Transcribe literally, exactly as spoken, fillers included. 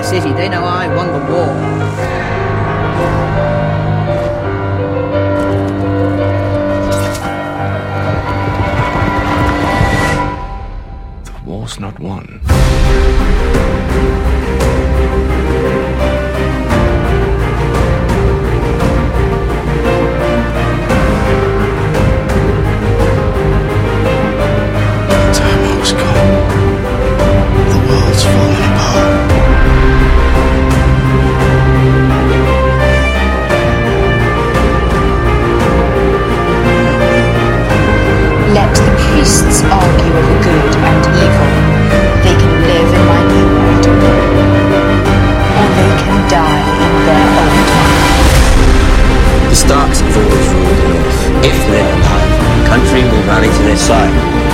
city. They know I won the war. War's not won. Time I was gone, the world's falling apart. Let the priests argue over good and evil. They can live in my new world, or they can die in their own time. The Starks have always ruled the North. If they're alive, the country will rally to their side.